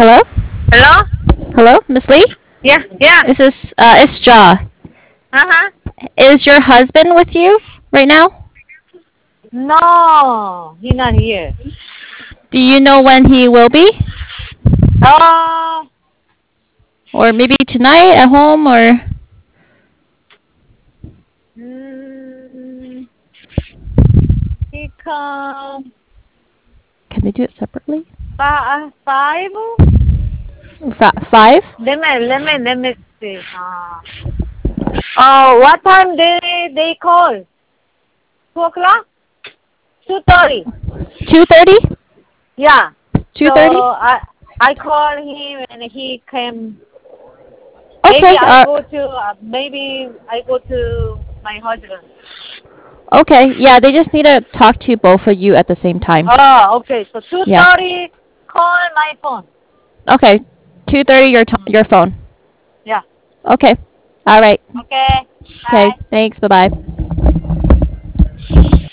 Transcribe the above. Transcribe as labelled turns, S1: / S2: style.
S1: Hello?
S2: Hello?
S1: Hello, Miss Lee?
S2: Yeah, yeah.
S1: This is it's Jaw.
S2: Uh-huh.
S1: Is your husband with you right now?
S2: No, he not here.
S1: Do you know when he will be?
S2: Uh,
S1: Or maybe tonight at home or
S2: mm, he come
S1: can they do it separately?
S2: five?
S1: 5?
S2: Let me see. What time they call? 2 o'clock? 2:30.
S1: 2:30?
S2: Yeah. So
S1: 2:30?
S2: I call him and he came.
S1: Okay.
S2: Maybe I go to my husband.
S1: Okay. Yeah, they just need to talk to both of you at the same time.
S2: Oh, okay. So
S1: Yeah.
S2: 2:30, call my phone.
S1: Okay. 2:30
S2: Mm.
S1: your phone.
S2: Yeah.
S1: Okay. All right.
S2: Okay.
S1: Okay.
S2: Bye.
S1: Thanks. Bye-bye.